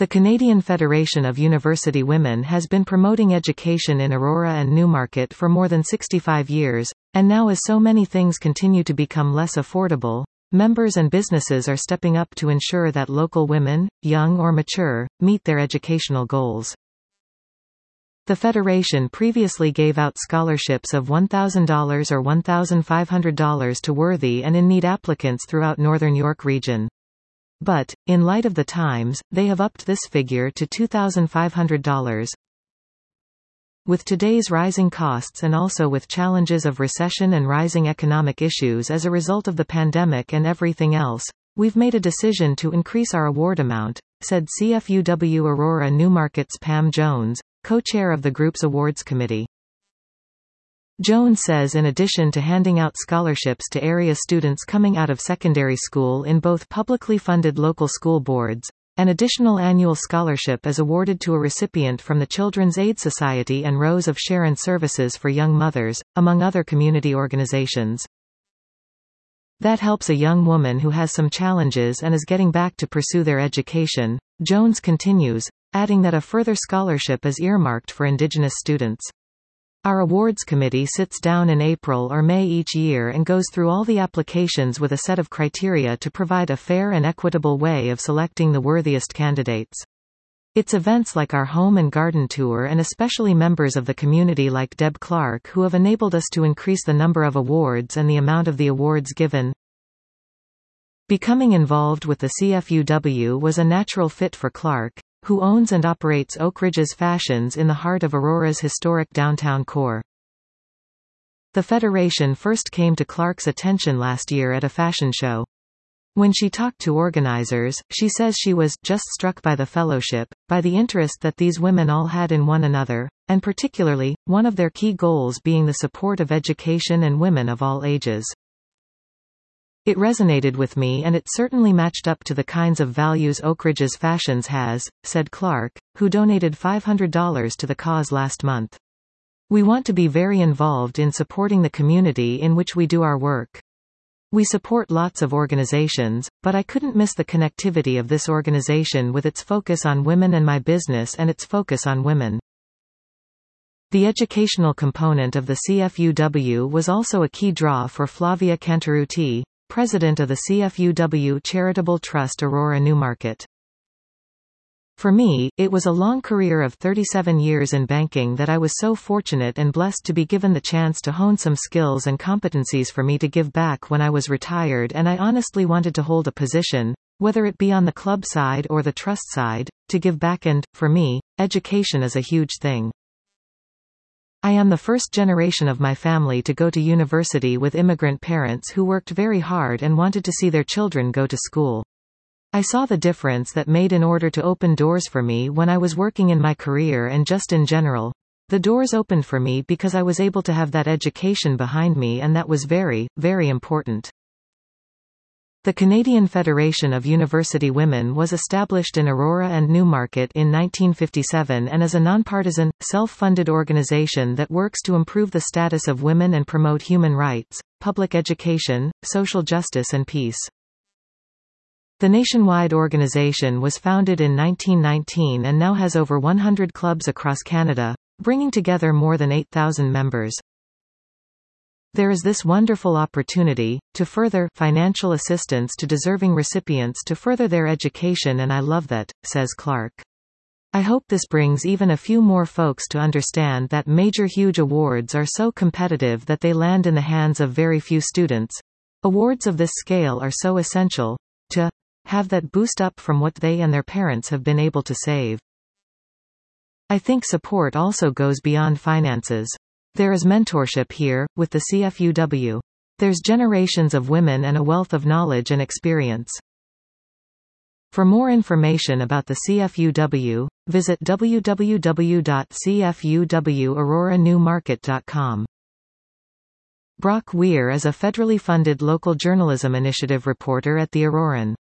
The Canadian Federation of University Women has been promoting education in Aurora and Newmarket for more than 65 years, and now as so many things continue to become less affordable, members and businesses are stepping up to ensure that local women, young or mature, meet their educational goals. The Federation previously gave out scholarships of $1,000 or $1,500 to worthy and in-need applicants throughout Northern York region. But, in light of the times, they have upped this figure to $2,500. With today's rising costs and also with challenges of recession and rising economic issues as a result of the pandemic and everything else, we've made a decision to increase our award amount, said CFUW Aurora Newmarket's Pam Jones, co-chair of the group's awards committee. Jones says in addition to handing out scholarships to area students coming out of secondary school in both publicly funded local school boards, an additional annual scholarship is awarded to a recipient from the Children's Aid Society and Rose of Sharon Services for Young Mothers, among other community organizations. That helps a young woman who has some challenges and is getting back to pursue their education, Jones continues, adding that a further scholarship is earmarked for Indigenous students. Our awards committee sits down in April or May each year and goes through all the applications with a set of criteria to provide a fair and equitable way of selecting the worthiest candidates. It's events like our home and garden tour and especially members of the community like Deb Clark who have enabled us to increase the number of awards and the amount of the awards given. Becoming involved with the CFUW was a natural fit for Clark, who owns and operates Oakridge's Fashions in the heart of Aurora's historic downtown core. The Federation first came to Clark's attention last year at a fashion show. When she talked to organizers, she says she was just struck by the fellowship, by the interest that these women all had in one another, and particularly, one of their key goals being the support of education and women of all ages. It resonated with me and it certainly matched up to the kinds of values Oakridge's Fashions has, said Clark, who donated $500 to the cause last month. We want to be very involved in supporting the community in which we do our work. We support lots of organizations, but I couldn't miss the connectivity of this organization with its focus on women and my business and its focus on women. The educational component of the CFUW was also a key draw for Flavia Cantarutti, president of the CFUW Charitable Trust Aurora Newmarket. For me, it was a long career of 37 years in banking that I was so fortunate and blessed to be given the chance to hone some skills and competencies for me to give back when I was retired, and I honestly wanted to hold a position, whether it be on the club side or the trust side, to give back, and, for me, education is a huge thing. I am the first generation of my family to go to university with immigrant parents who worked very hard and wanted to see their children go to school. I saw the difference that made in order to open doors for me when I was working in my career and just in general. The doors opened for me because I was able to have that education behind me, and that was very, very important. The Canadian Federation of University Women was established in Aurora and Newmarket in 1957 and is a nonpartisan, self-funded organization that works to improve the status of women and promote human rights, public education, social justice and peace. The nationwide organization was founded in 1919 and now has over 100 clubs across Canada, bringing together more than 8,000 members. There is this wonderful opportunity, to further financial assistance to deserving recipients to further their education, and I love that, says Clark. I hope this brings even a few more folks to understand that major huge awards are so competitive that they land in the hands of very few students. Awards of this scale are so essential, to have that boost up from what they and their parents have been able to save. I think support also goes beyond finances. There is mentorship here, with the CFUW. There's generations of women and a wealth of knowledge and experience. For more information about the CFUW, visit www.cfuwauroranewmarket.com. Brock Weir is a federally funded local journalism initiative reporter at The Auroran.